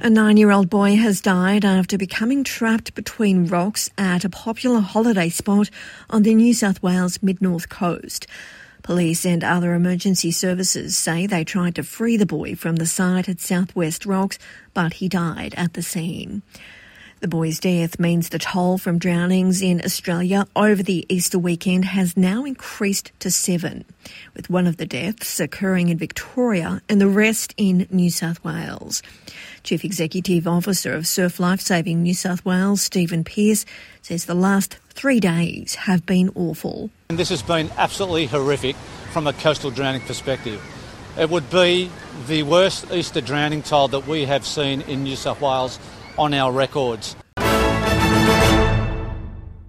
A 9-year-old boy has died after becoming trapped between rocks at a popular holiday spot on the New South Wales mid-north coast. Police and other emergency services say they tried to free the boy from the site at Southwest Rocks, but he died at the scene. The boy's death means the toll from drownings in Australia over the Easter weekend has now increased to 7, with one of the deaths occurring in Victoria and the rest in New South Wales. Chief Executive Officer of Surf Lifesaving New South Wales, Stephen Pearce, says the last 3 days have been awful. And this has been absolutely horrific from a coastal drowning perspective. It would be the worst Easter drowning toll that we have seen in New South Wales on our records.